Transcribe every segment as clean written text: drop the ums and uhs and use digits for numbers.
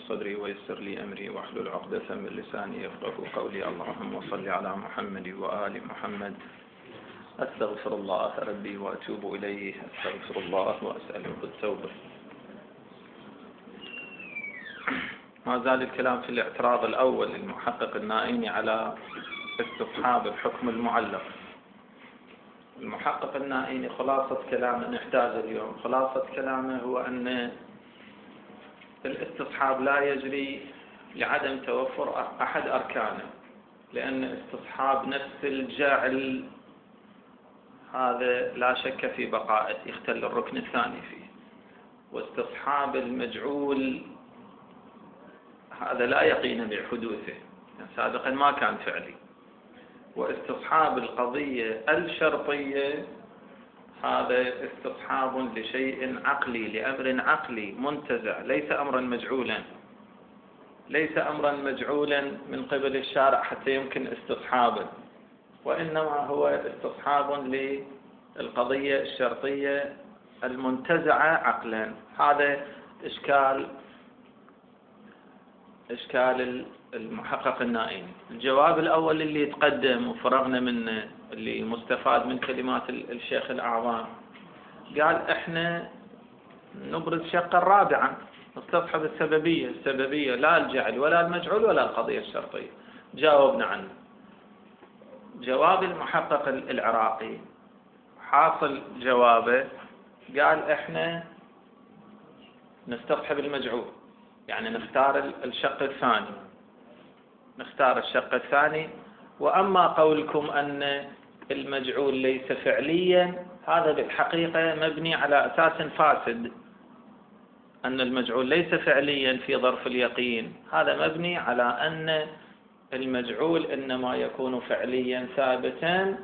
صدري ويسر لي أمري واحلل عقدة من لساني يفقهوا قولي. اللهم صل على محمد وآل محمد. أستغفر الله ربي وأتوب إليه، أستغفر الله وأسأله التوبة. ما زال الكلام في الاعتراض الأول للمحقق النائيني على استصحاب الحكم المعلق. المحقق النائيني خلاصة كلامه نحتاج اليوم، خلاصة كلامه هو أن الاستصحاب لا يجري لعدم توفر أحد أركانه، لأن استصحاب نفس الجعل هذا لا شك في بقائه، يختل الركن الثاني فيه. واستصحاب المجعول هذا لا يقين بحدوثه، يعني سابقا ما كان فعلي. واستصحاب القضية الشرطية هذا استصحاب لشيء عقلي، لأمر عقلي منتزع، ليس أمرا مجعولا، ليس أمرا مجعولا من قبل الشارع حتى يمكن استصحابه، وإنما هو استصحاب للقضية الشرطية المنتزعة عقلا. هذا إشكال المحقق النائيني. الجواب الأول اللي يتقدم وفرغنا منه، اللي مستفاد من كلمات الشيخ الأعظم، قال إحنا نبرز شقا رابعا، نستصحب السببية لا الجعل ولا المجعول ولا القضية الشرطية. جاوبنا عنه. جواب المحقق العراقي حاصل جوابه قال إحنا نستصحب المجعول، يعني نختار الشق الثاني. وأما قولكم أن المجعول ليس فعليا، هذا بالحقيقة مبني على أساس فاسد. أن المجعول ليس فعليا في ظرف اليقين، هذا مبني على أن المجعول إنما يكون فعليا ثابتا.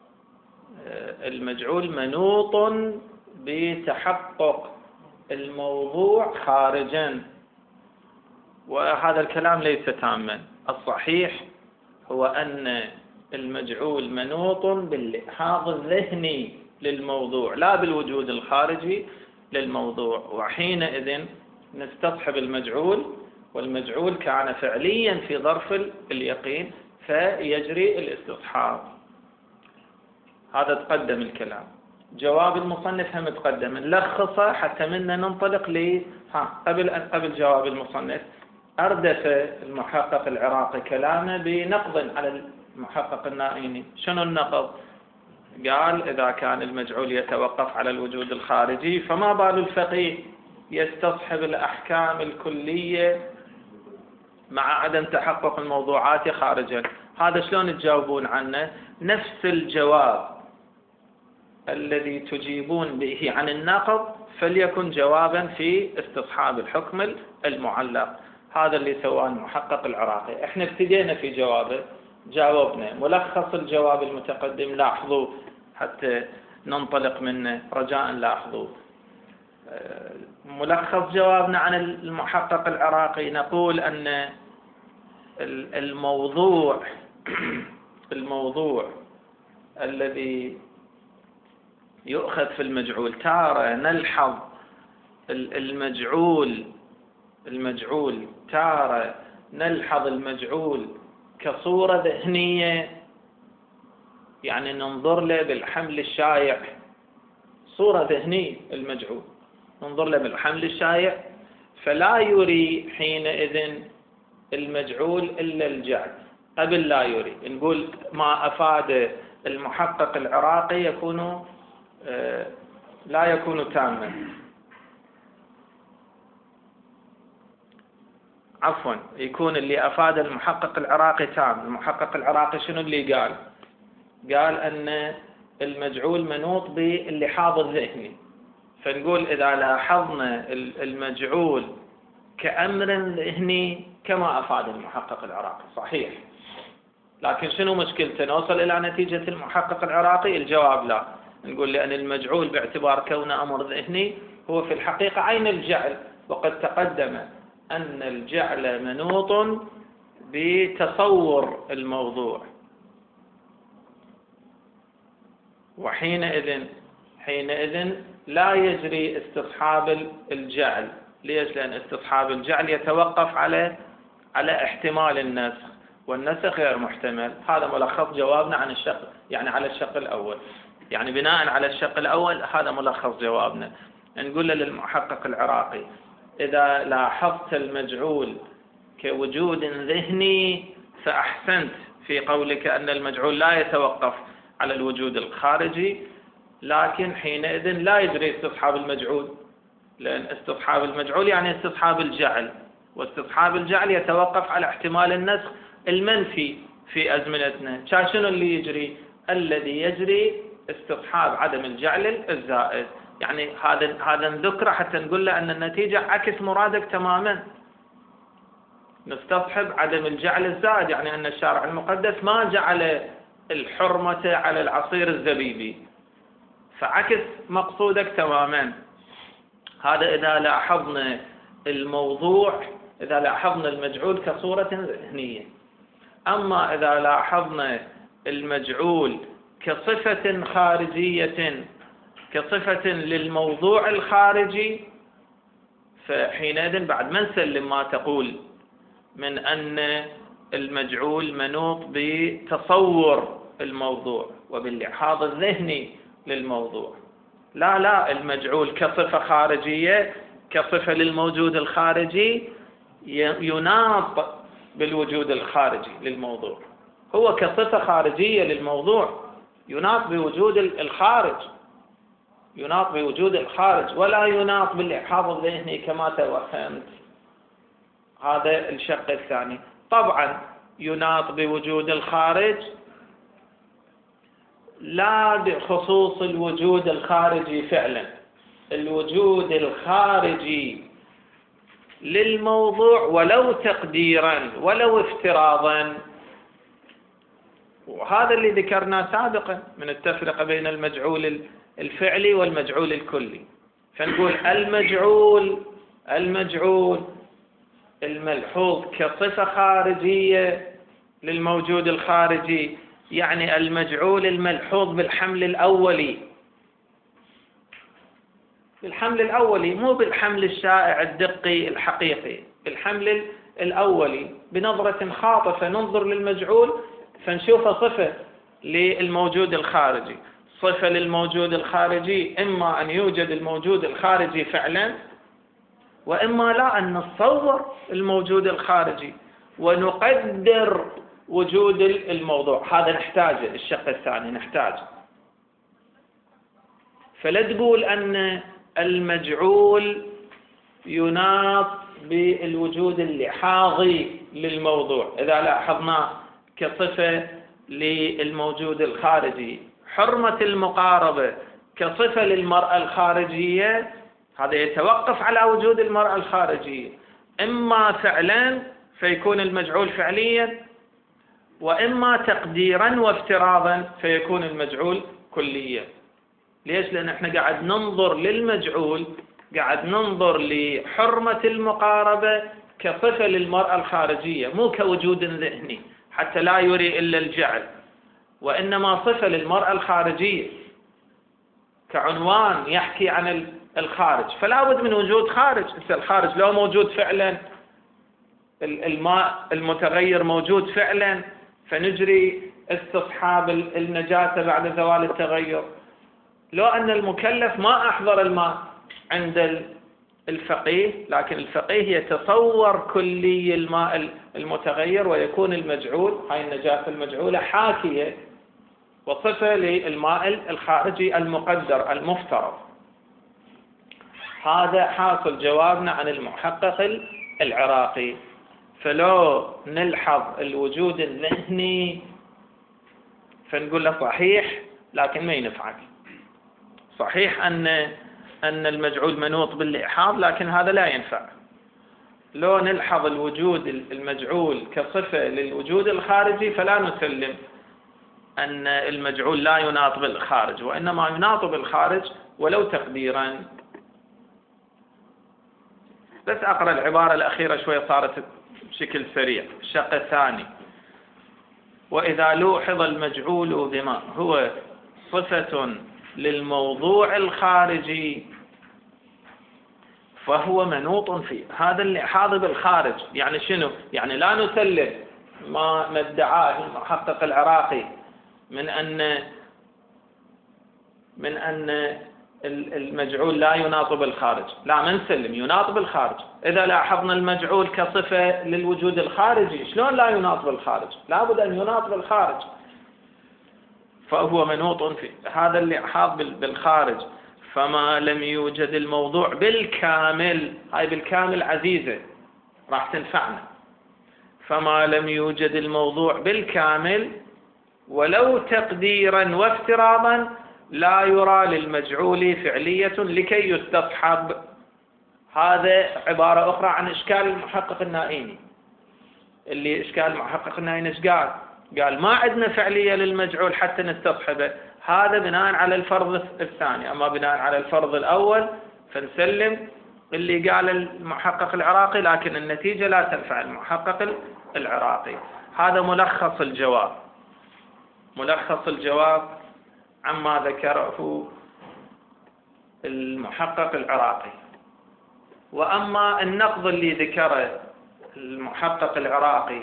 المجعول منوط بتحقق الموضوع خارجا، وهذا الكلام ليس تاما. الصحيح هو أن المجعول منوط باللحاظ الذهني للموضوع لا بالوجود الخارجي للموضوع، وحينئذ نستصحب المجعول، والمجعول كان فعليا في ظرف اليقين فيجري الاستصحاب. هذا تقدم الكلام. جواب المصنف هم تقدم، نلخصه حتى منا ننطلق قبل جواب المصنف. أردف المحقق العراقي كلامه بنقض على المحقق النائيني. شنو النقض؟ قال إذا كان المجعول يتوقف على الوجود الخارجي، فما بال الفقيه يستصحب الأحكام الكلية مع عدم تحقق الموضوعات خارجا؟ هذا شلون تجاوبون عنه؟ نفس الجواب الذي تجيبون به عن النقض فليكن جوابا في استصحاب الحكم المعلق. هذا اللي سواه المحقق العراقي. احنا ابتدينا في جوابه، جاوبنا. ملخص الجواب المتقدم لاحظوا حتى ننطلق منه، رجاء لاحظوا. ملخص جوابنا عن المحقق العراقي، نقول أن الموضوع الذي يؤخذ في المجعول، تارة نلحظ المجعول تارة نلحظ المجعول كصورة ذهنية، يعني ننظر له بالحمل الشائع، صورة ذهنية المجعول ننظر له بالحمل الشائع، فلا يري حينئذ المجعول إلا الجعل. قبل لا يري، نقول ما أفاد المحقق العراقي لا يكون تاما. عفوا، يكون اللي أفاد المحقق العراقي تام. المحقق العراقي شنو اللي قال؟ قال أن المجعول منوط باللحاظ الذهني، فنقول إذا لاحظنا المجعول كأمر ذهني كما أفاد المحقق العراقي صحيح، لكن شنو مشكلته؟ نوصل إلى نتيجة المحقق العراقي؟ الجواب لا. نقول لأن المجعول باعتبار كونه أمر ذهني هو في الحقيقة عين الجعل، وقد تقدم أن الجعل منوط بتصور الموضوع، وحينئذ لا يجري استصحاب الجعل ليش؟ لأن استصحاب الجعل يتوقف على احتمال النسخ، والنسخ غير محتمل. هذا ملخص جوابنا عن الشق، يعني على الشق الأول، يعني بناء على الشق الأول هذا ملخص جوابنا. نقول للمحقق العراقي: إذا لاحظت المجعول كوجود ذهني فأحسنت في قولك أن المجعول لا يتوقف على الوجود الخارجي، لكن حينئذ لا يجري استصحاب المجعول، لأن استصحاب المجعول يعني استصحاب الجعل، واستصحاب الجعل يتوقف على احتمال النسخ المنفي في أزمنتنا. شنو اللي يجري؟ الذي يجري استصحاب عدم الجعل الزائد. يعني هذا نذكره حتى نقول له أن النتيجة عكس مرادك تماما. نستصحب عدم الجعل الزائد، يعني أن الشارع المقدس ما جعل الحرمة على العصير الزبيبي، فعكس مقصودك تماما. هذا إذا لاحظنا الموضوع، إذا لاحظنا المجعول كصورة ذهنية. أما إذا لاحظنا المجعول كصفة خارجية، كصفة للموضوع الخارجي، فحينئذ بعد ما نسلم ما تقول من أن المجعول منوط بتصور الموضوع وباللحاظ الذهني للموضوع. لا، المجعول كصفة خارجية، كصفة للموجود الخارجي، يناط بالوجود الخارجي للموضوع. هو كصفة خارجية للموضوع يناط بوجود الخارج، يناط بوجود الخارج، ولا يناط باللحاظ الذهني كما توهمت. هذا الشق الثاني. طبعا يناط بوجود الخارج لا بخصوص الوجود الخارجي فعلا، الوجود الخارجي للموضوع ولو تقديرا ولو افتراضا. وهذا اللي ذكرناه سابقا من التفرقة بين المجعول الفعلي والمجعول الكلي. فنقول المجعول الملحوظ كصفة خارجية للموجود الخارجي، يعني المجعول الملحوظ بالحمل الأولي، بالحمل الأولي، مو بالحمل الشائع الدقي الحقيقي، بالحمل الأولي. بنظرة خاطفة ننظر للمجعول فنشوفه صفة للموجود الخارجي. صفة للموجود الخارجي إما أن يوجد الموجود الخارجي فعلا، وإما لا، أن نتصور الموجود الخارجي ونقدر وجود الموضوع. هذا نحتاجه، الشق الثاني نحتاجه. فلا تقول أن المجعول يناط بالوجود اللحاظي للموضوع إذا لاحظناه كصفة للموجود الخارجي. حرمة المقاربة كصفة للمرأة الخارجية، هذا يتوقف على وجود المرأة الخارجية، إما فعلا فيكون المجعول فعليا، وإما تقديرا وافتراضا فيكون المجعول كليا. ليش؟ لأن احنا قاعد ننظر للمجعول، قاعد ننظر لحرمة المقاربة كصفة للمرأة الخارجية، مو كوجود ذهني حتى لا يري إلا الجعل، وإنما صفة للمرأة الخارجية كعنوان يحكي عن الخارج. فلا بد من وجود خارج. الخارج لو موجود فعلا، الماء المتغير موجود فعلا، فنجري استصحاب النجاسة بعد زوال التغير. لو أن المكلف ما أحضر الماء عند الفقيه، لكن الفقيه يتصور كلي الماء المتغير، ويكون المجعول، هاي النجاسة المجعولة، حاكية وصفة للماء الخارجي المقدر المفترض. هذا حاصل جوابنا عن المحقق العراقي. فلو نلحظ الوجود الذهني فنقول له صحيح، لكن ما ينفعك. صحيح أن المجعول منوط باللحاظ، لكن هذا لا ينفع. لو نلحظ الوجود المجعول كصفة للوجود الخارجي فلا نسلم أن المجعول لا يناط بالخارج، وإنما يناط بالخارج ولو تقديرا. بس أقرأ العبارة الأخيرة شوية، صارت بشكل سريع. الشق الثاني: وإذا لوحظ المجعول بما هو صفة للموضوع الخارجي فهو منوط فيه. هذا اللي حاضر بالخارج. يعني شنو؟ يعني لا نسلم ما ادعاه المحقق العراقي من أن المجعول لا يناط بالخارج، لا، ما نسلم، يناط بالخارج. إذا لاحظنا المجعول كصفة للوجود الخارجي، شلون لا يناط بالخارج؟ لابد أن يناط بالخارج. فهو منوط فيه. هذا اللي حاض بالخارج. فما لم يوجد الموضوع بالكامل، هاي بالكامل عزيزة راح تنفعنا. فما لم يوجد الموضوع بالكامل ولو تقديرا وافتراضا لا يرى للمجعول فعلية لكي يستصحب. هذا عبارة أخرى عن إشكال المحقق النائيني. اللي إشكال المحقق النائيني إيش قال؟ قال ما عندنا فعلية للمجعول حتى نستصحبه. هذا بناء على الفرض الثاني. أما بناء على الفرض الأول فنسلم اللي قال المحقق العراقي، لكن النتيجة لا تنفع المحقق العراقي. هذا ملخص الجواب. ملخص الجواب عما ذكره المحقق العراقي. وأما النقض اللي ذكره المحقق العراقي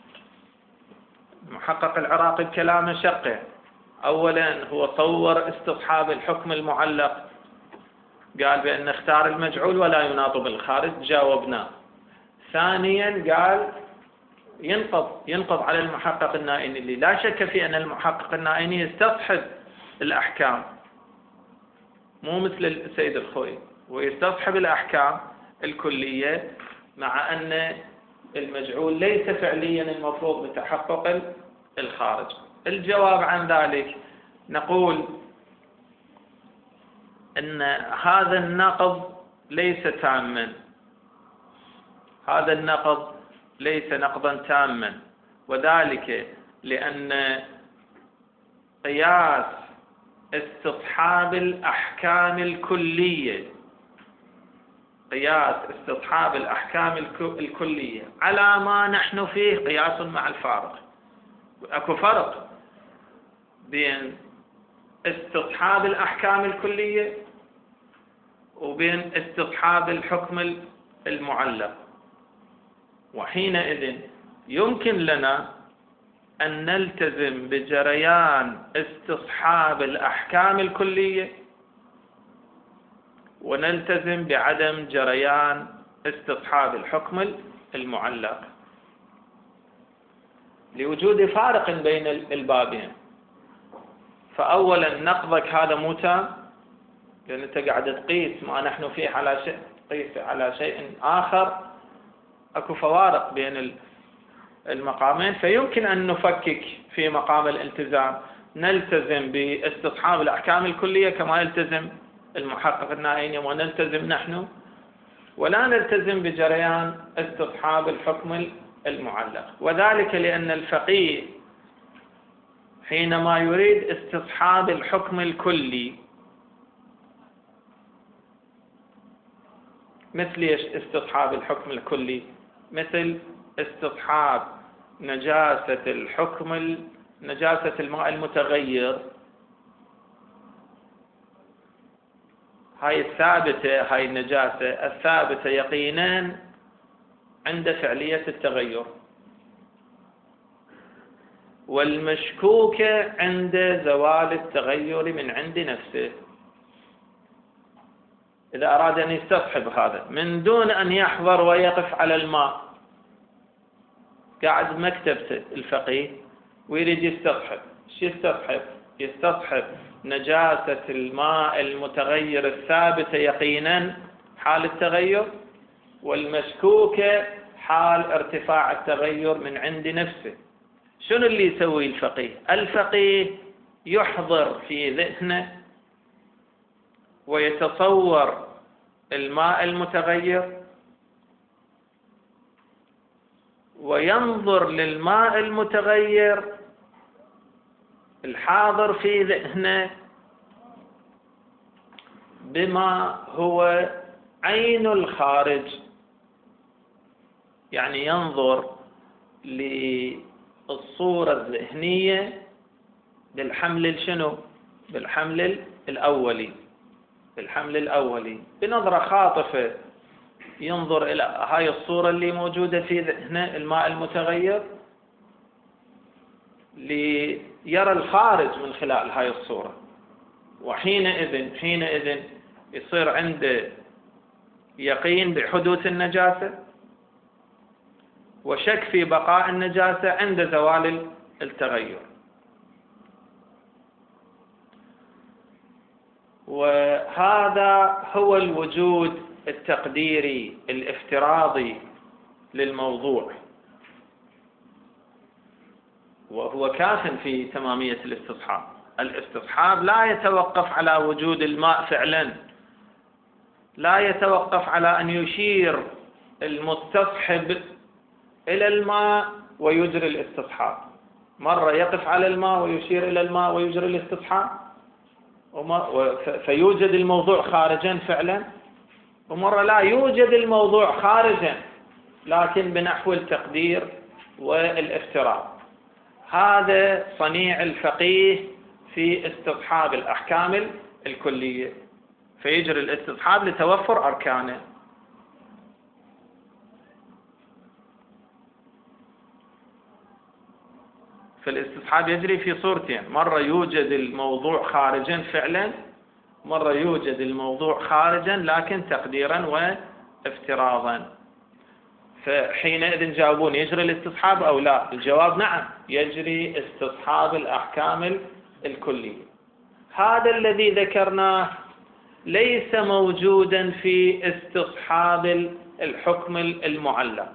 بكلام شقه. أولا هو صور استصحاب الحكم المعلق، قال بأن اختار المجعول ولا يناط بالخارج، جاوبناه. ثانيا قال ينقض على المحقق النائيني، اللي لا شك في أن المحقق النائيني يستصحب الأحكام، مو مثل السيد الخوي، ويستصحب الأحكام الكلية، مع أن المجعول ليس فعليا المفروض بتحقق الخارج. الجواب عن ذلك نقول أن هذا النقض ليس تاما. هذا النقض ليس نقضا تاما، وذلك لأن قياس استصحاب الأحكام الكلية، قياس استصحاب الأحكام الكلية على ما نحن فيه قياس مع الفارق. أكو فرق بين استصحاب الأحكام الكلية وبين استصحاب الحكم المعلق. وحينئذ يمكن لنا أن نلتزم بجريان استصحاب الأحكام الكلية، ونلتزم بعدم جريان استصحاب الحكم المعلق، لوجود فارق بين البابين. فأولا نقضك هذا مو تام، لأن أنت قاعد تقيس ما نحن فيه على شيء، تقيس على شيء آخر. أكو فوارق بين المقامين، فيمكن أن نفكك في مقام الالتزام، نلتزم باستصحاب الأحكام الكلية كما يلتزم المحقق النائيني ونلتزم نحن، ولا نلتزم بجريان استصحاب الحكم المعلق. وذلك لأن الفقيه حينما يريد استصحاب الحكم الكلي، مثل استصحاب الحكم الكلي، مثل استصحاب نجاسة الماء المتغير، هاي الثابتة، هاي النجاسة الثابتة يقينا عند فعلية التغير، والمشكوكة عند زوال التغير من عند نفسه. إذا أراد أن يستصحب هذا من دون أن يحضر ويقف على الماء، قاعد مكتبته الفقيه ويريد يستصحب، شو يستصحب؟ يستصحب نجاسة الماء المتغير الثابتة يقينا حال التغير، والمشكوكة حال ارتفاع التغير من عند نفسه. شنو اللي يسوي الفقيه؟ الفقيه يحضر في ذهنه ويتصور الماء المتغير، وينظر للماء المتغير الحاضر في ذهنه بما هو عين الخارج. يعني ينظر للصورة الذهنية بالحمل شنو؟ بالحمل الأولي، بالحمل الأولي، بنظرة خاطفة ينظر إلى هاي الصورة اللي موجودة في ذهنه الماء المتغير ليرى الخارج من خلال هاي الصورة، وحينئذ يصير عنده يقين بحدوث النجاسة وشك في بقاء النجاسة عند زوال التغير. وهذا هو الوجود التقديري الافتراضي للموضوع، وهو كاف في تمامية الاستصحاب. الاستصحاب لا يتوقف على وجود الماء فعلا، لا يتوقف على أن يشير المستصحب إلى الماء ويجري الاستصحاب. مرة يقف على الماء ويشير إلى الماء ويجري الاستصحاب فيوجد الموضوع خارجا فعلا، ومرة لا يوجد الموضوع خارجا لكن بنحو التقدير والافتراض. هذا صنيع الفقيه في استصحاب الأحكام الكلية، فيجري الاستصحاب لتوفر أركانه. فالاستصحاب يجري في صورتين، مرة يوجد الموضوع خارجا فعلا، مرة يوجد الموضوع خارجا لكن تقديرا وافتراضا. فحينئذ جاوبون يجري الاستصحاب أو لا؟ الجواب نعم، يجري استصحاب الأحكام الكلية. هذا الذي ذكرناه ليس موجودا في استصحاب الحكم المعلق،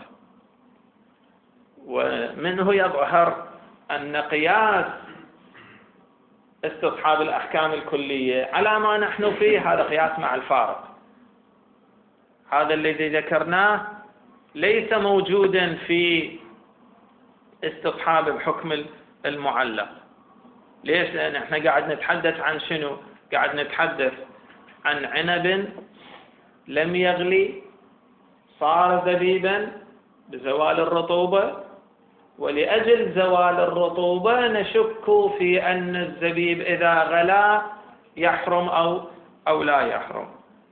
ومنه يظهر أن قياس استصحاب الأحكام الكلية على ما نحن فيه هذا قياس مع الفارق. هذا الذي ذكرناه ليس موجودا في استصحاب الحكم المعلق. ليش؟ لأن احنا قاعد نتحدث عن شنو؟ قاعد نتحدث عن عنب لم يغلي صار زبيبا بزوال الرطوبة، ولأجل زوال الرطوبة نشك في أن الزبيب إذا غلا يحرم أو لا يحرم.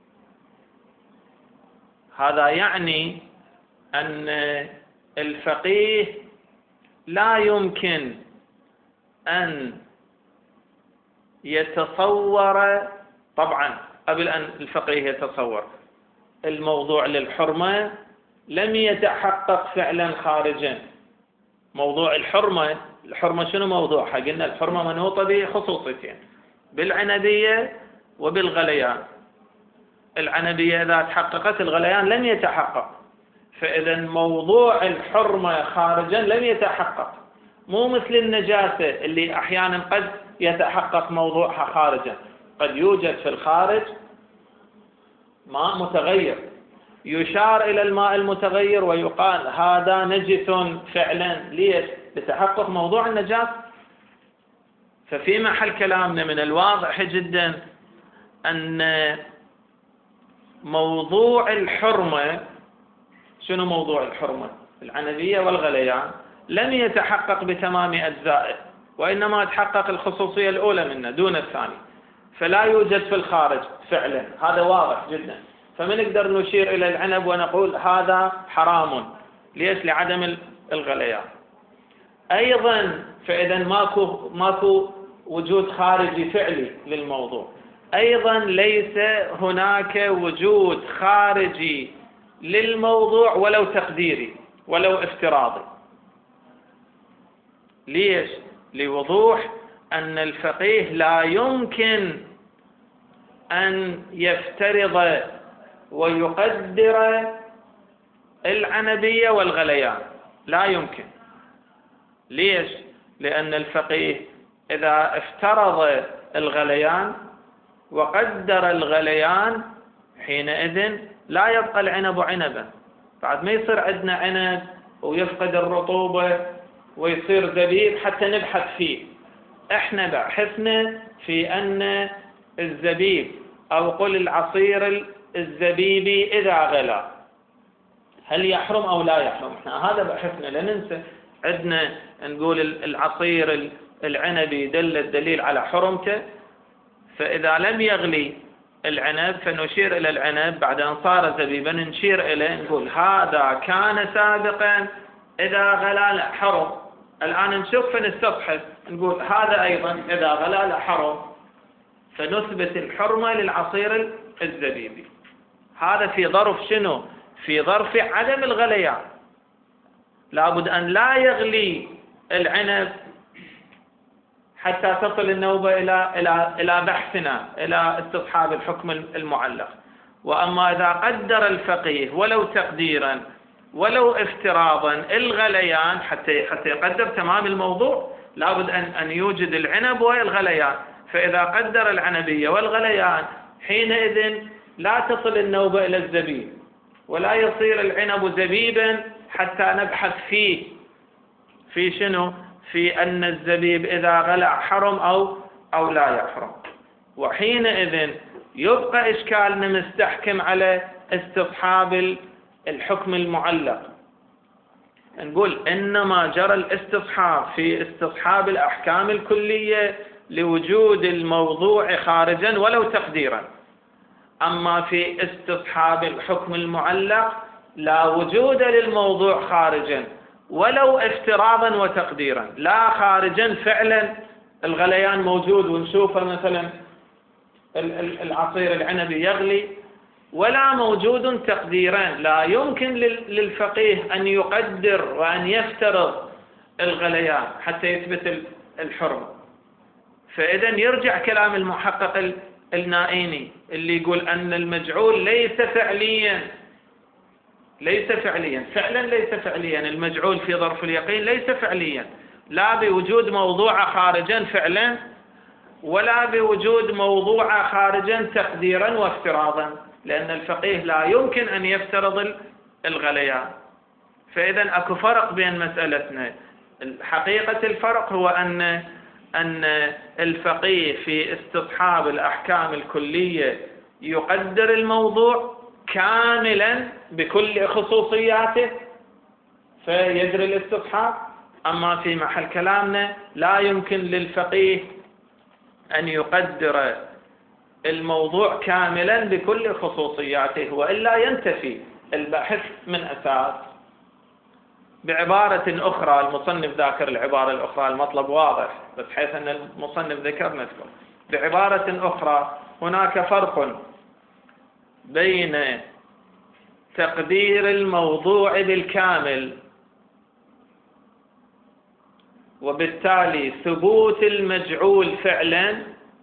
هذا يعني أن الفقيه لا يمكن أن يتصور، طبعا قبل أن الفقيه يتصور الموضوع للحرمة لم يتحقق فعلا خارجا. موضوع الحرمة شنو موضوعها؟ قلنا الحرمة منوطة بخصوصيتين، بالعنبية وبالغليان. العنبية إذا تحققت الغليان لم يتحقق، فإذا موضوع الحرمة خارجا لم يتحقق، مو مثل النجاسة اللي أحيانا قد يتحقق موضوعها خارجا. قد يوجد في الخارج ماء متغير يشار إلى الماء المتغير ويقال هذا نجس فعلا. ليش؟ لتحقق موضوع النجاسة. ففي محل كلامنا من الواضح جدا أن موضوع الحرمة، شنو موضوع الحرمة؟ العنبية والغليان لم يتحقق بتمام أجزائه، وإنما تحقق الخصوصية الأولى منه دون الثاني، فلا يوجد في الخارج فعلا. هذا واضح جدا. فما نقدر نشير إلى العنب ونقول هذا حرام. ليش؟ لعدم الغليان. أيضا فإذا ماكو وجود خارجي فعلي للموضوع. أيضا ليس هناك وجود خارجي للموضوع ولو تقديري ولو افتراضي. ليش؟ لوضوح أن الفقيه لا يمكن أن يفترض ويقدر العنبية والغليان، لا يمكن. ليش؟ لأن الفقيه إذا افترض الغليان وقدر الغليان حينئذ لا يبقى العنب عنبا. بعد ما يصير عندنا عنب ويفقد الرطوبة ويصير زبيب حتى نبحث فيه. احنا بحثنا في أن الزبيب أو قل العصير الزبيبي إذا غلا هل يحرم أو لا يحرم. احنا هذا بحثنا، لا ننسى عندنا نقول العصير العنبي دل الدليل على حرمته، فإذا لم يغلي العنب فنشير إلى العنب بعد أن صار زبيبا نشير إليه نقول هذا كان سابقا إذا غلا حرم، الآن نشوف فنستصحب نقول هذا أيضا إذا غلا حرم، فنثبت الحرمة للعصير الزبيبي. هذا في ظرف شنو؟ في ظرف عدم الغليان، لابد أن لا يغلي العنب حتى تصل النوبة إلى بحثنا إلى استصحاب الحكم المعلق. وأما إذا قدر الفقيه ولو تقديرا ولو افتراضا الغليان حتى يقدر تمام الموضوع، لابد أن يوجد العنب والغليان، فإذا قدر العنبية والغليان حينئذ لا تصل النوبة إلى الزبيب ولا يصير العنب زبيبا حتى نبحث فيه في شنو؟ في أن الزبيب إذا غلع حرم أو لا يحرم. وحينئذ يبقى إشكالنا مستحكم على استصحاب الحكم المعلق. نقول إنما جرى الاستصحاب في استصحاب الأحكام الكلية لوجود الموضوع خارجا ولو تقديرا، أما في استصحاب الحكم المعلق لا وجود للموضوع خارجا ولو افتراضا وتقديرا، لا خارجا فعلا الغليان موجود ونشوفه مثلا العصير العنبي يغلي، ولا موجود تقديرا، لا يمكن للفقيه أن يقدر وأن يفترض الغليان حتى يثبت الحرمة. فإذا يرجع كلام المحقق النائيني اللي يقول أن المجعول ليس فعليا فعلا ليس فعليا، المجعول في ظرف اليقين ليس فعليا، لا بوجود موضوع خارجا فعلا ولا بوجود موضوع خارجا تقديرا وافتراضا، لأن الفقيه لا يمكن أن يفترض الغليان. فإذا أكو فرق بين مسألتنا. حقيقة الفرق هو أن الفقيه في استصحاب الأحكام الكلية يقدر الموضوع كاملا بكل خصوصياته فيجري الاستصحاب، أما في محل كلامنا لا يمكن للفقيه أن يقدر الموضوع كاملا بكل خصوصياته وإلا ينتفي البحث من أساس. بعبارة أخرى، المصنف ذاكر العبارة الأخرى، المطلب واضح بس حيث أن المصنف ذكر نذكر. بعبارة أخرى هناك فرق بين تقدير الموضوع بالكامل وبالتالي ثبوت المجعول فعلا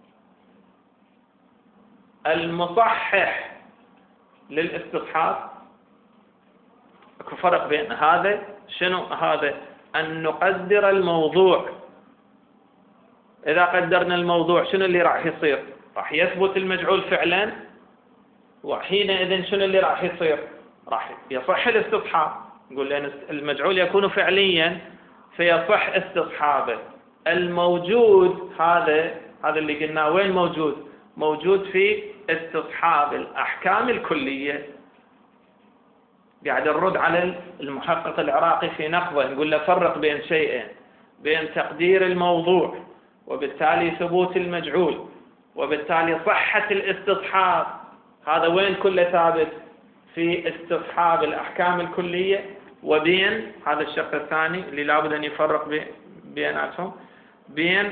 المصحح للاستصحاب. اكو فرق بين هذا، شنو هذا؟ أن نقدر الموضوع. إذا قدرنا الموضوع شنو اللي راح يصير؟ راح يثبت المجعول فعلا، وحينئذ شنو اللي راح يصير؟ راح يصح الاستصحاب. نقول لأن المجعول يكون فعليا فيصح استصحابه. الموجود هذا اللي قلناه وين موجود؟ موجود في استصحاب الأحكام الكلية. قاعد نرد على المحقق العراقي في نقضه، نقول له فرق بين شيئين، بين تقدير الموضوع وبالتالي ثبوت المجعول وبالتالي صحة الاستصحاب. هذا وين كله ثابت؟ في استصحاب الأحكام الكلية. وبين هذا الشق الثاني اللي لابد أن يفرق بيناتهم، بين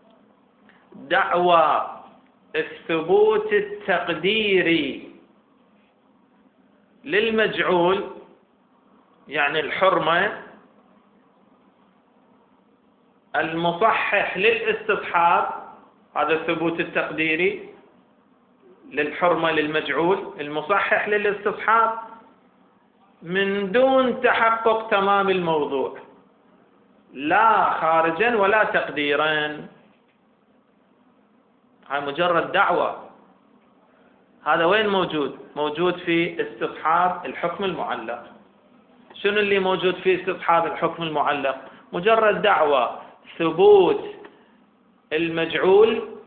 دعوى الثبوت التقديري للمجعول يعني الحرمة المصحح للاستصحاب، هذا الثبوت التقديري للحرمة للمجعول المصحح للاستصحاب من دون تحقق تمام الموضوع، لا خارجا ولا تقديرا. هاي مجرد دعوة. هذا وين موجود؟ موجود في استصحاب الحكم المعلق. شنو اللي موجود في استصحاب الحكم المعلق؟ مجرد دعوة ثبوت المجعول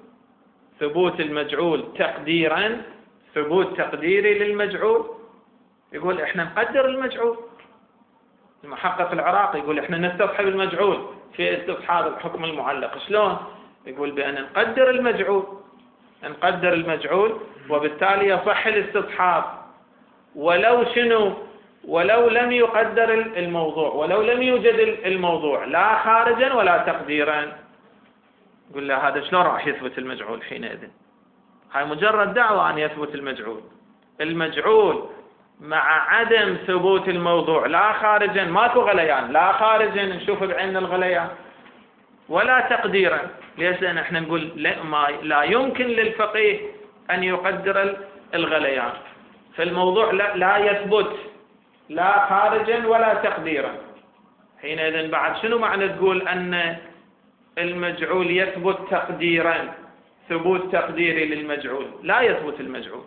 تقديرا، ثبوت تقديري للمجعول. يقول احنا نقدر المجعول. المحقق العراقي يقول احنا نستصحب المجعول في استصحاب الحكم المعلق. شلون؟ يقول بأن نقدر المجعول. نقدر المجعول وبالتالي يصح الاستصحاب، ولو شنو؟ ولو لم يقدر الموضوع، ولو لم يوجد الموضوع لا خارجا ولا تقديرا. قل له هذا شلون راح يثبت المجعول حينئذ؟ هاي مجرد دعوة أن يثبت المجعول. المجعول مع عدم ثبوت الموضوع لا خارجا، ماكو غليان، لا خارجا نشوف بعين الغليان ولا تقديرا. ليش؟ لأن احنا نقول لا يمكن للفقيه أن يقدر الغليان، فالموضوع لا يثبت لا خارجا ولا تقديرا. حينئذ بعد شنو معنى تقول أن المجعول يثبت تقديرا؟ ثبوت تقديري للمجعول، لا يثبت المجعول.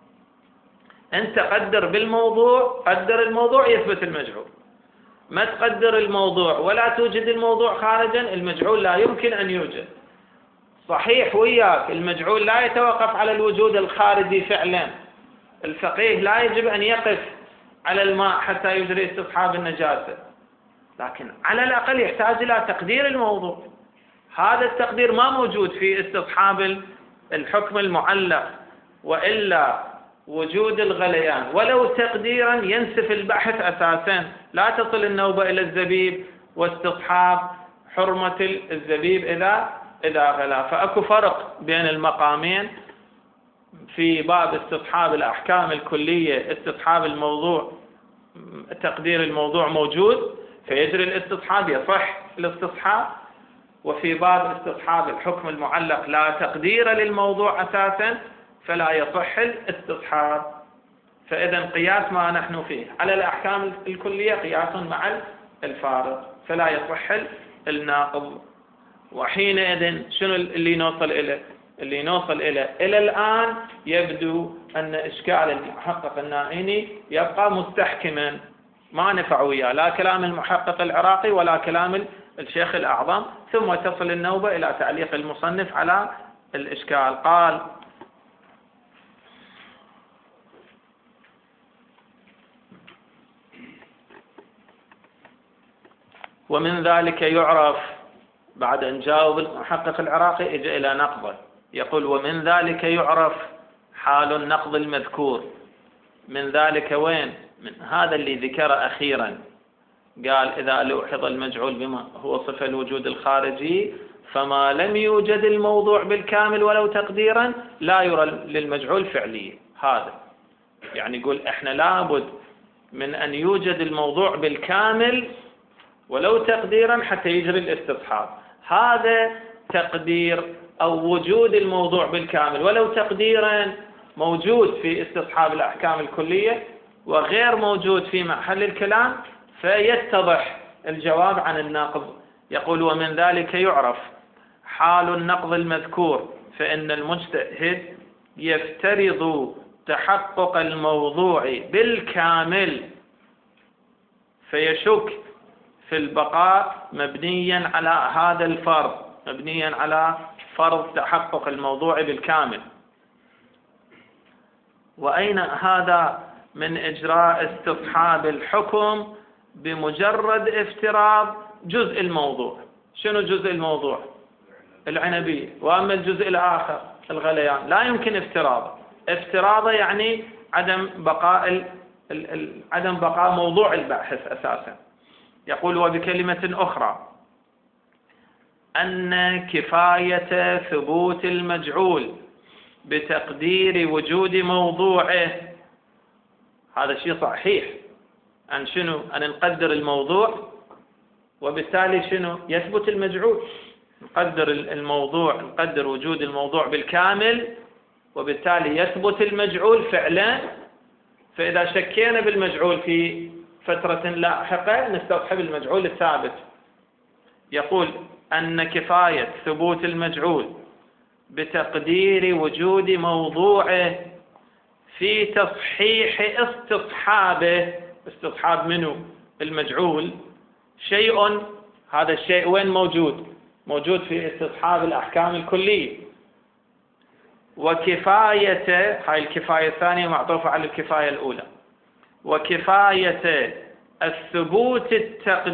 أنت قدر بالموضوع، قدر الموضوع يثبت المجعول. ما تقدر الموضوع ولا توجد الموضوع خارجا، المجعول لا يمكن أن يوجد. صحيح وياك المجعول لا يتوقف على الوجود الخارجي فعلا، الفقيه لا يجب أن يقف على الماء حتى يجري استصحاب النجاسة، لكن على الأقل يحتاج إلى تقدير الموضوع. هذا التقدير ما موجود في استصحاب الحكم المعلق، وإلا وجود الغليان ولو تقديرا ينسف البحث أساسا، لا تصل النوبة إلى الزبيب واستصحاب حرمة الزبيب إذا غلا. فأكو فرق بين المقامين في باب استصحاب الأحكام الكلية. استصحاب الموضوع، تقدير الموضوع موجود فيجري الاستصحاب، يصح الاستصحاب. وفي باب استصحاب الحكم المعلق لا تقدير للموضوع أساسا فلا يصح الاستصحاب. فإذا قياس ما نحن فيه على الأحكام الكلية قياس مع الفارق، فلا يصح الناقض. وحينئذ شنو اللي نوصل إليه؟ اللي نوصل إلى الآن يبدو أن إشكال المحقق النائيني يبقى مستحكما، ما نفع وياه لا كلام المحقق العراقي ولا كلام الشيخ الأعظم. ثم تصل النوبة إلى تعليق المصنف على الإشكال. قال: ومن ذلك يعرف، بعد أن جاوب المحقق العراقي اجى إلى نقضه، يقول: ومن ذلك يعرف حال النقض المذكور. من ذلك وين؟ من هذا اللي ذكر أخيرا، قال: إذا لوحظ المجعول بما هو صفة الوجود الخارجي فما لم يوجد الموضوع بالكامل ولو تقديرا لا يرى للمجعول فعليا. هذا يعني يقول احنا لابد من أن يوجد الموضوع بالكامل ولو تقديرا حتى يجري الاستصحاب. هذا تقدير أو وجود الموضوع بالكامل ولو تقديرا موجود في استصحاب الأحكام الكلية وغير موجود في محل الكلام، فيتضح الجواب عن الناقض. يقول: ومن ذلك يعرف حال النقض المذكور، فإن المجتهد يفترض تحقق الموضوع بالكامل فيشك في البقاء مبنيا على هذا الفرض، مبنيا على فرض تحقق الموضوع بالكامل. وأين هذا من إجراء استصحاب الحكم بمجرد افتراض جزء الموضوع؟ شنو جزء الموضوع؟ العنبية. وأما الجزء الآخر الغليان لا يمكن افتراضه يعني عدم بقاء موضوع الباحث أساسا. يقول: وبكلمة أخرى أن كفاية ثبوت المجعول بتقدير وجود موضوعه، هذا شيء صحيح. أن شنو؟ أن نقدر الموضوع وبالتالي شنو؟ يثبت المجعول. نقدر الموضوع، نقدر وجود الموضوع بالكامل وبالتالي يثبت المجعول فعلا. فإذا شكينا بالمجعول في فترة لاحقة نستصحب المجعول الثابت. يقول أن كفاية ثبوت المجعول بتقدير وجود موضوعه في تصحيح استصحابه. استصحاب منه؟ المجعول. شيء، هذا الشيء وين موجود؟ موجود في استصحاب الأحكام الكلية. وكفاية، هاي الكفاية الثانية معطوفة على الكفاية الأولى. وكفاية الثبوت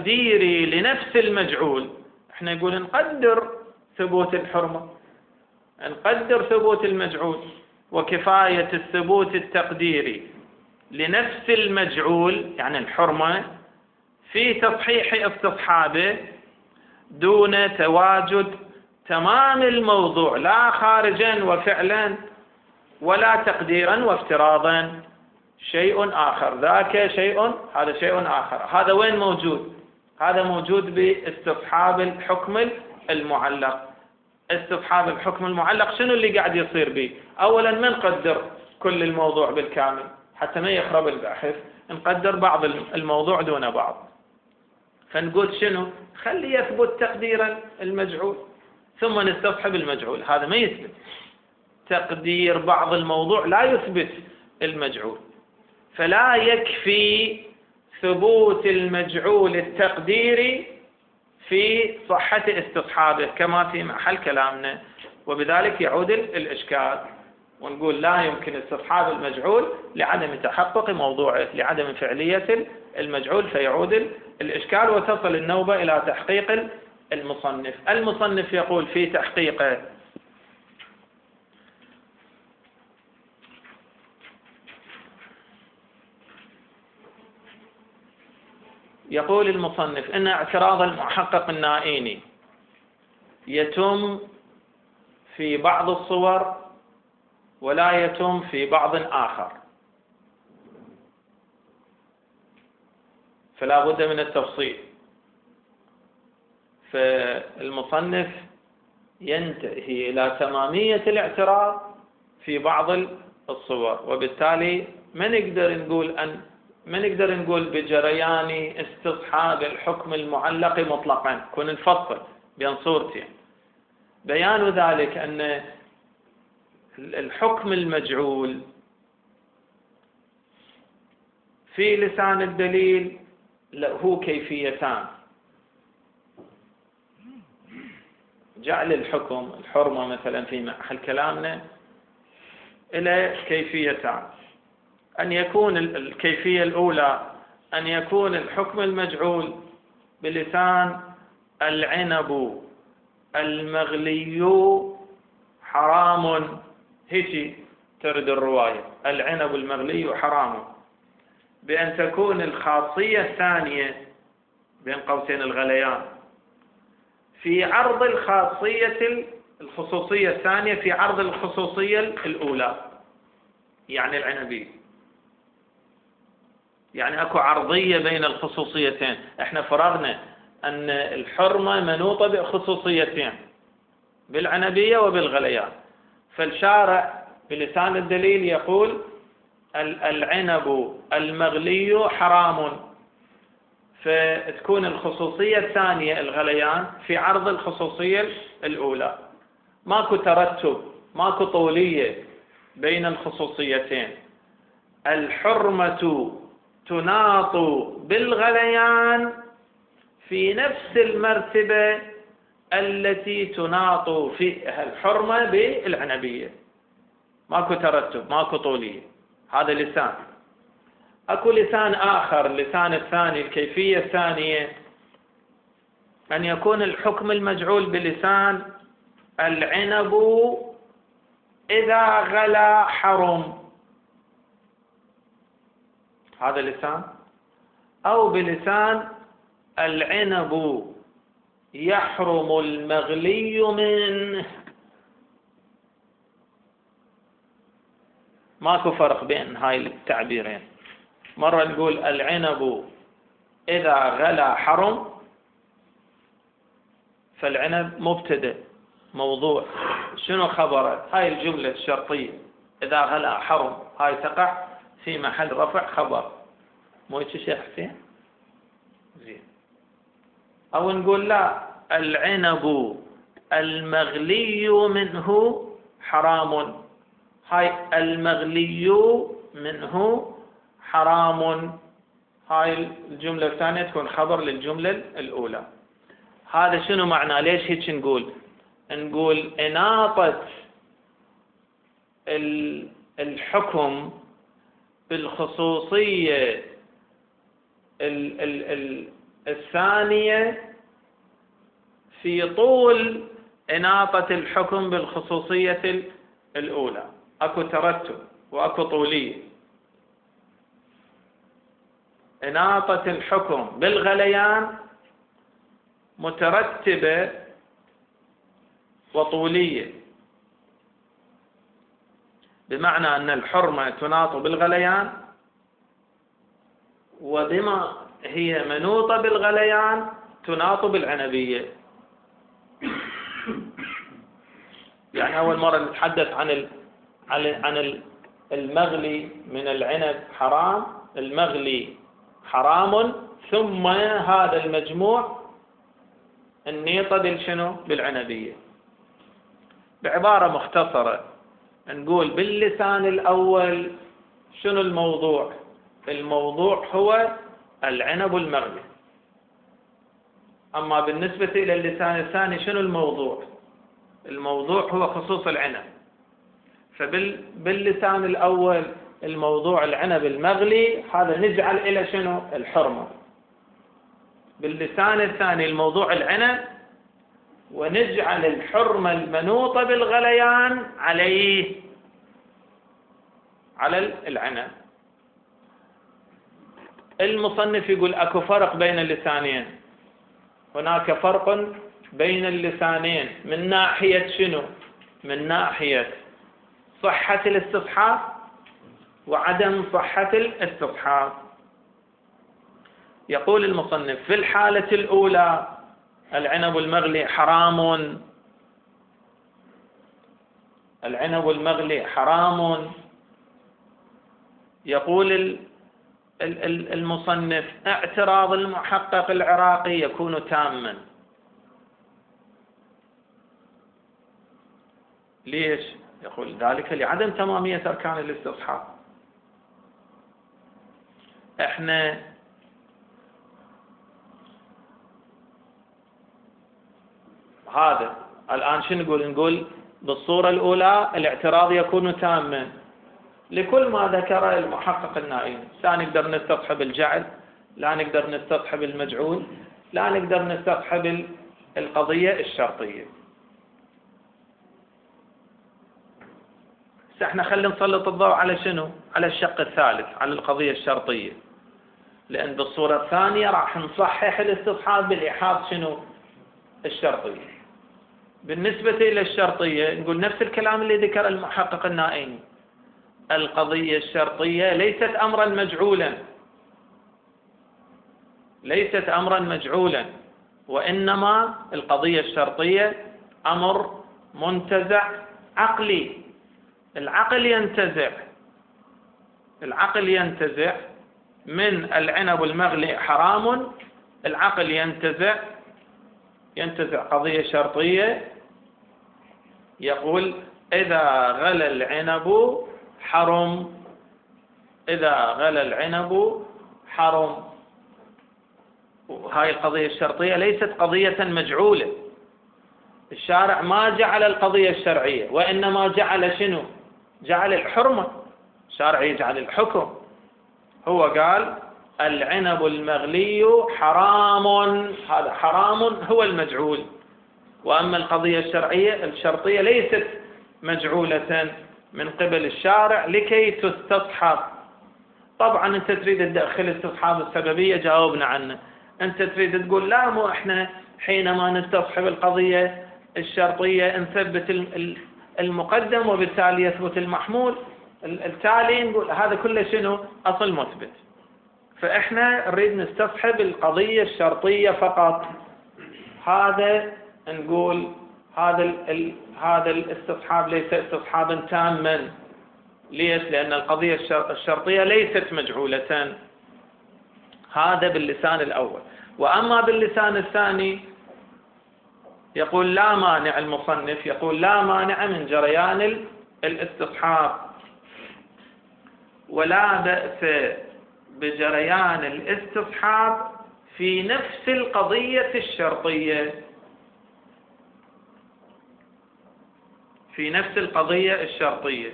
التقديري لنفس المجعول، احنا نقول نقدر ثبوت الحرمة، نقدر ثبوت المجعول، وكفاية الثبوت التقديري لنفس المجعول يعني الحرمة في تصحيح استصحابه دون تواجد تمام الموضوع، لا خارجا وفعلا ولا تقديرا وافتراضا، شيء آخر. ذاك شيء، هذا شيء آخر. هذا وين موجود؟ هذا موجود باستصحاب الحكم المعلق. استصحاب الحكم المعلق شنو اللي قاعد يصير به؟ أولا ما نقدر كل الموضوع بالكامل حتى ما يخرب البحث، نقدر بعض الموضوع دون بعض. فنقول شنو؟ خلي يثبت تقديرا المجعول ثم نستصحب المجعول. هذا ما يثبت تقدير بعض الموضوع، لا يثبت المجعول. فلا يكفي ثبوت المجعول التقديري في صحة استصحابه كما في محل كلامنا، وبذلك يعود الإشكال، ونقول لا يمكن استصحاب المجعول لعدم تحقق موضوعه، لعدم فعلية المجعول، فيعود الإشكال وتصل النوبة إلى تحقيق المصنف. المصنف يقول في تحقيقه: يقول المصنف إن اعتراض المحقق النائيني يتم في بعض الصور ولا يتم في بعض آخر، فلا بد من التفصيل. فالمصنف ينتهي إلى تمامية الاعتراض في بعض الصور، وبالتالي ما نقدر نقول بجريان استصحاب الحكم المعلق مطلقا، كن نفصل بين صورتين. بيان ذلك أن الحكم المجعول في لسان الدليل له كيفيتان: جعل الحكم الحرمة مثلا في محل كلامنا إلى كيفيتان. أن يكون الكيفية الأولى أن يكون الحكم المجعول بلسان العنب المغلي حرام، هيك ترد الرواية، العنب المغلي حرام، بأن تكون الخاصية الثانية بين قوسين الغليان في عرض الخصوصية الثانية في عرض الخصوصية الأولى، يعني العنبي، يعني اكو عرضية بين الخصوصيتين. احنا فرغنا ان الحرمة منوطة بخصوصيتين، بالعنبية وبالغليان، فالشارع بلسان الدليل يقول العنب المغلي حرام، فتكون الخصوصية الثانية الغليان في عرض الخصوصية الأولى. ماكو ترتب، ماكو طولية بين الخصوصيتين. الحرمة تناط بالغليان في نفس المرتبة التي تناط فيها الحرمة بالعنبية، ماكو ترتب، ماكو طولية. هذا لسان. اكو لسان آخر، اللسان الثاني، الكيفية الثانية، أن يكون الحكم المجعول بلسان العنب إذا غلا حرم، هذا لسان. أو بلسان العنب يحرم المغلي منه. ماكو فرق بين هاي التعبيرين. مرة نقول العنب إذا غلا حرم، فالعنب مبتدأ موضوع، شنو خبره؟ هاي الجملة الشرطية إذا غلا حرم، هاي تقع في محل رفع خبر. مو هيك شيخ حسين؟ زين. أو نقول لا، العنب المغلي منه حرام، هاي المغلي منه حرام، هاي الجملة الثانية تكون خبر للجملة الأولى. هذا شنو معناه؟ ليش هيك نقول إناطة الحكم بالخصوصية الثانية في طول إناطة الحكم بالخصوصية الأولى، أكو ترتب وأكو طولية. إناطة الحكم بالغليان مترتبة وطولية، بمعنى أن الحرمة تناط بالغليان، وبما هي منوطة بالغليان تناط بالعنبية. يعني أول مرة نتحدث عن المغلي من العنب حرام، المغلي حرام، ثم هذا المجموع النيطة بالشنو؟ بالعنبية. بعبارة مختصرة نقول باللسان الأول شنو الموضوع؟ الموضوع هو العنب المغلي. أما بالنسبة إلى اللسان الثاني شنو الموضوع؟ الموضوع هو خصوص العنب. فباللسان الأول الموضوع العنب المغلي، هذا نجعل إلى شنو؟ الحرمة. باللسان الثاني الموضوع العنب، ونجعل الحرمة المنوطة بالغليان عليه، على العنب. المصنف يقول أكو فرق بين اللسانين. هناك فرق بين اللسانين من ناحية شنو؟ من ناحية صحة الاستصحاب وعدم صحة الاستصحاب. يقول المصنف في الحالة الأولى العنب المغلي حرام، العنب المغلي حرام. يقول المصنف اعتراض المحقق العراقي يكون تاما. ليش؟ يقول ذلك لعدم تمامية أركان الاستصحاب. احنا هذا الآن شو نقول بالصورة الأولى الاعتراض يكون تاما لكل ما ذكر المحقق النائي. لا نقدر نستصحب الجعل، لا نقدر نستصحب المجعول، لا نقدر نستصحب القضية الشرطية. احنا خلينا نسلط الضوء على شنو؟ على الشق الثالث، على القضية الشرطية، لأن بالصورة الثانية راح نصحح الاستصحاب بالإيحاء شنو؟ الشرطية. بالنسبة إلى الشرطية نقول نفس الكلام اللي ذكر المحقق النائي. القضية الشرطية ليست أمرا مجعولا، ليست أمرا مجعولا، وإنما القضية الشرطية أمر منتزع عقلي. العقل ينتزع من العنب المغلي حرام. العقل ينتزع قضية شرطية، يقول إذا غلى العنب حرم، إذا غلى العنب حرم. وهاي القضية الشرطية ليست قضية مجعولة. الشارع ما جعل القضية الشرعية، وإنما جعل شنو؟ جعل الحرمة. الشارع يجعل الحكم. هو قال العنب المغلي حرام، هذا حرام هو المجعول. وأما القضية الشرطية ليست مجعولة من قبل الشارع لكي تستصحب. طبعا أنت تريد تدخل استصحاب السببية، جاوبنا عنه. أنت تريد تقول لا، مو إحنا حينما نستصحب القضية الشرطية نثبت المقدم وبالتالي يثبت المحمول، التالي نقول هذا كله شنو؟ أصل مثبت. فإحنا نريد نستصحب القضية الشرطية فقط. هذا نقول هذا الاستصحاب ليس استصحابا تاما. ليش؟ لأن القضية الشرطية ليست مجعولة. هذا باللسان الأول. وأما باللسان الثاني يقول لا مانع، المصنف يقول لا مانع من جريان الاستصحاب، ولا بأس بجريان الاستصحاب في نفس القضية الشرطية، في نفس القضية الشرطية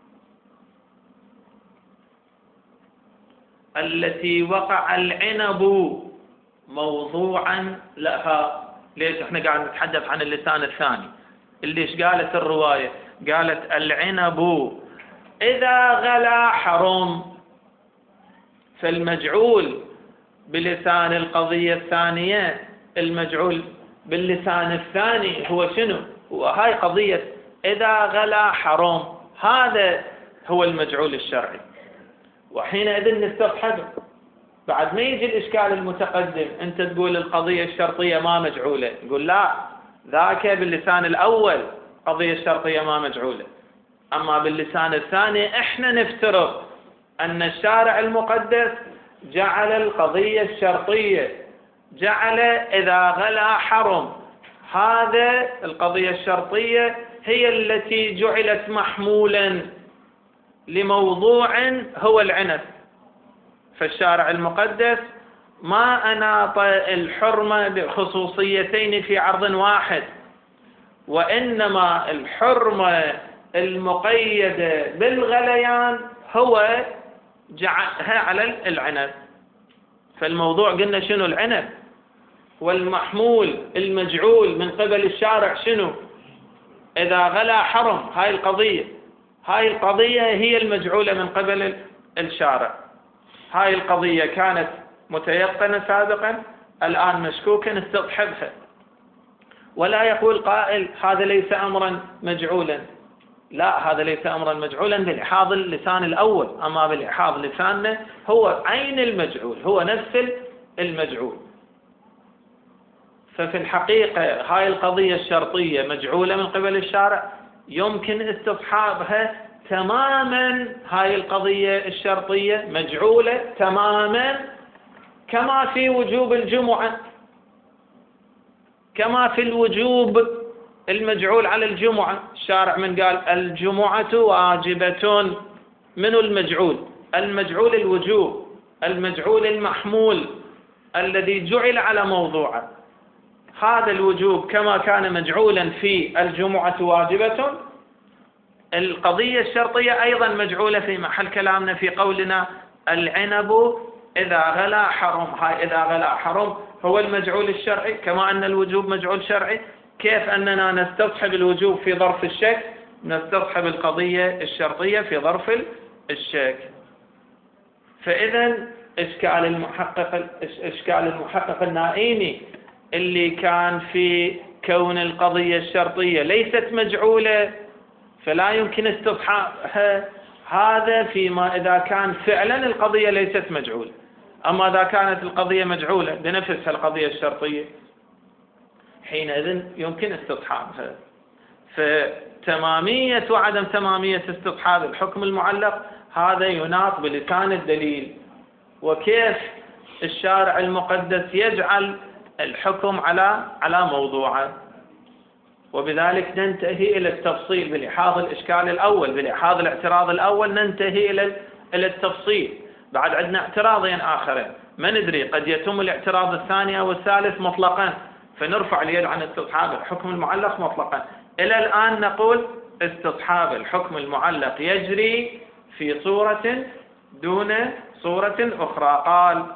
التي وقع العنب موضوعا لها. ليش احنا قاعد نتحدث عن اللسان الثاني؟ اللي إيش قالت الرواية؟ قالت العنب إذا غلا حرم. فالمجعول بلسان القضية الثانية، المجعول باللسان الثاني هو شنو؟ هو هاي قضية إذا غلا حرم، هذا هو المجعول الشرعي. وحينئذ نستصحبه. بعد ما يجي الإشكال المتقدم، أنت تقول القضية الشرطية ما مجعولة، نقول لا، ذاك باللسان الأول قضية الشرطية ما مجعولة، أما باللسان الثاني إحنا نفترض أن الشارع المقدس جعل القضية الشرطية، جعل إذا غلا حرم، هذا القضية الشرطية هي التي جعلت محمولا لموضوع هو العنب. فالشارع المقدس ما أناط الحرمة بخصوصيتين في عرض واحد، وإنما الحرمة المقيدة بالغليان هو جعلها على العنب. فالموضوع قلنا شنو؟ العنب. والمحمول المجعول من قبل الشارع شنو؟ إذا غلا حرم. هاي القضية هي المجعولة من قبل الشارع. هاي القضية كانت متيقنة سابقا، الآن مشكوكا، نستصحبها. ولا يقول قائل هذا ليس أمرا مجعولا. لا، هذا ليس أمرا مجعولا بلحاظ اللسان الأول، أما بلحاظ لساننا هو عين المجعول، هو نفس المجعول. ففي الحقيقة هاي القضية الشرطية مجعولة من قبل الشارع، يمكن استصحابها تماما. هاي القضية الشرطية مجعولة تماما كما في وجوب الجمعة، كما في الوجوب المجعول على الجمعة. الشارع من قال الجمعة واجبة، من المجعول؟ المجعول الوجوب، المجعول المحمول الذي جعل على موضوعه. هذا الوجوب كما كان مجعولا في الجمعة واجبة، القضية الشرطية أيضا مجعولة في محل كلامنا في قولنا العنب إذا غلا حرم. هاي إذا غلا حرم هو المجعول الشرعي، كما أن الوجوب مجعول شرعي. كيف أننا نستصحب الوجوب في ظرف الشك، نستصحب القضية الشرطية في ظرف الشك. فإذا إشكال المحقق النائيني اللي كان في كون القضية الشرطية ليست مجعولة فلا يمكن استصحابها، هذا فيما إذا كان فعلا القضية ليست مجعولة. أما إذا كانت القضية مجعولة بنفسها القضية الشرطية، حينئذ يمكن استصحابها. فتمامية وعدم تمامية استصحاب الحكم المعلق هذا يناط بلسان الدليل، وكيف الشارع المقدس يجعل الحكم على موضوعه. وبذلك ننتهي إلى التفصيل بلحاظ الإشكال الأول، بلحاظ الاعتراض الأول ننتهي إلى التفصيل. بعد عندنا اعتراضين آخرين، ما ندري قد يتم الاعتراض الثاني أو الثالث مطلقا، فنرفع اليد عن استصحاب الحكم المعلق مطلقا. إلى الآن نقول استصحاب الحكم المعلق يجري في صورة دون صورة أخرى. قال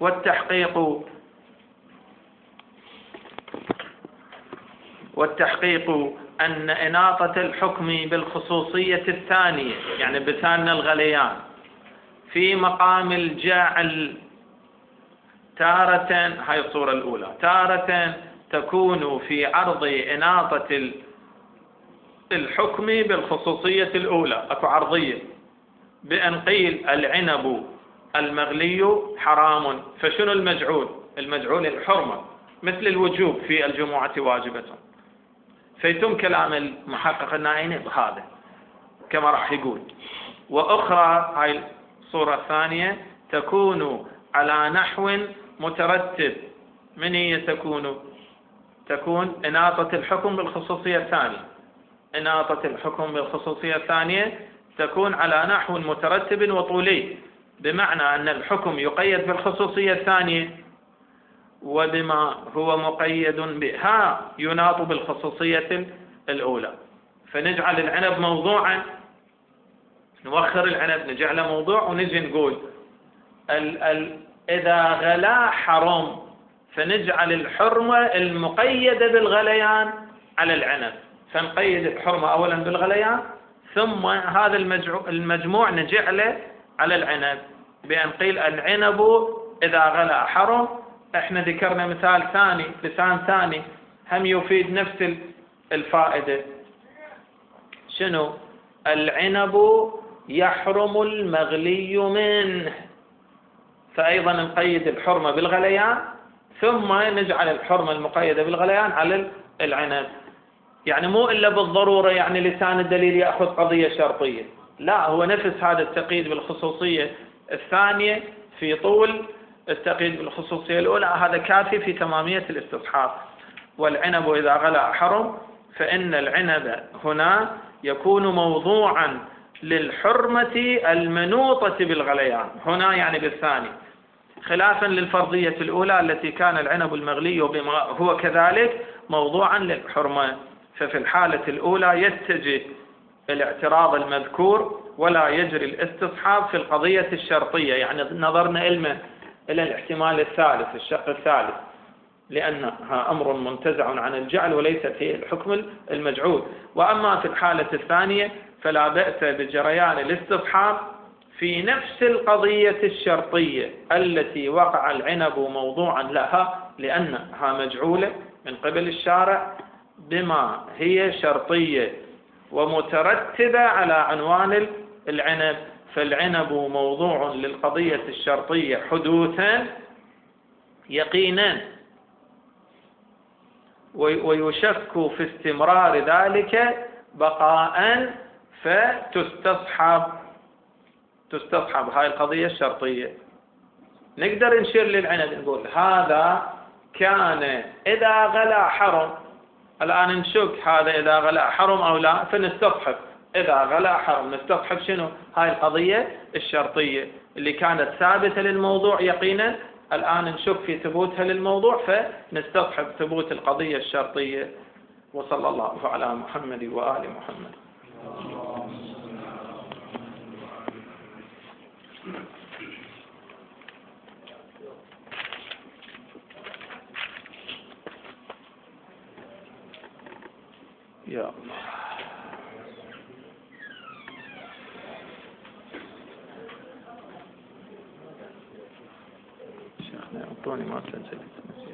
والتحقيق أن إناطة الحكم بالخصوصية الثانية، يعني بثان الغليان، في مقام الجاعل تارة، هاي الصورة الأولى، تارة تكون في عرض إناطة الحكم بالخصوصية الأولى، أكو عرضية، بأن قيل العنب المغلي حرام. فشنو المجعول؟ المجعول الحرمة، مثل الوجوب في الجمعة واجبة. فيتم كلام المحقق النائيني بهذا كما راح يقول. وأخرى، هاي الصورة الثانية، تكون على نحو مترتب. من هي تكون إناطة الحكم بالخصوصية الثانية. إناطة الحكم بالخصوصية الثانية تكون على نحو مترتب وطولي، بمعنى أن الحكم يقيد بالخصوصية الثانية، وبما هو مقيد بها يناط بالخصوصية الأولى. فنجعل العنب موضوعا، نوخر العنب نجعله موضوع، ونجي نقول إذا غلا حرم، فنجعل الحرمة المقيدة بالغليان على العنب. فنقيد الحرمة أولا بالغليان، ثم هذا المجموع نجعله على العنب بأن قيل العنب إذا غلا حرم. احنا ذكرنا مثال ثاني، لسان ثاني هم يفيد نفس الفائدة. شنو؟ العنب يحرم المغلي منه، فأيضا نقيد الحرمة بالغليان ثم نجعل الحرمة المقيدة بالغليان على العنب. يعني مو إلا بالضرورة يعني لسان الدليل يأخذ قضية شرطية، لا، هو نفس هذا التقييد بالخصوصية الثانية في طول التقييد بالخصوصية الأولى، هذا كافي في تمامية الاستصحاب. والعنب إذا غلا حرم، فإن العنب هنا يكون موضوعا للحرمة المنوطة بالغليان، هنا يعني بالثاني، خلافا للفرضية الأولى التي كان العنب المغلي بما هو كذلك موضوعا للحرمة. ففي الحالة الأولى يتجه الاعتراض المذكور ولا يجري الاستصحاب في القضية الشرطية، يعني نظرنا إلى الاحتمال الثالث، الشق الثالث، لأنها أمر منتزع عن الجعل وليست هي الحكم المجعول. وأما في الحالة الثانية فلا بأس بجريان الاستصحاب في نفس القضية الشرطية التي وقع العنب موضوعا لها، لأنها مجعولة من قبل الشارع بما هي شرطية ومترتبة على عنوان العنب. فالعنب موضوع للقضية الشرطية حدوثا يقينا، ويشك في استمرار ذلك بقاء، فتستصحب هاي القضية الشرطية. نقدر نشير للعنب نقول هذا كان إذا غلا حرم، الآن نشك هذا إذا غلا حرم أو لا، فنستصحب إذا غلا حرم، نستصحب شنو؟ هاي القضية الشرطية اللي كانت ثابتة للموضوع يقينا، الآن نشك في ثبوتها للموضوع فنستصحب ثبوت القضية الشرطية. وصلى الله على محمد وآل محمد. يا الله. شيخنا أعطوني ما تنسى.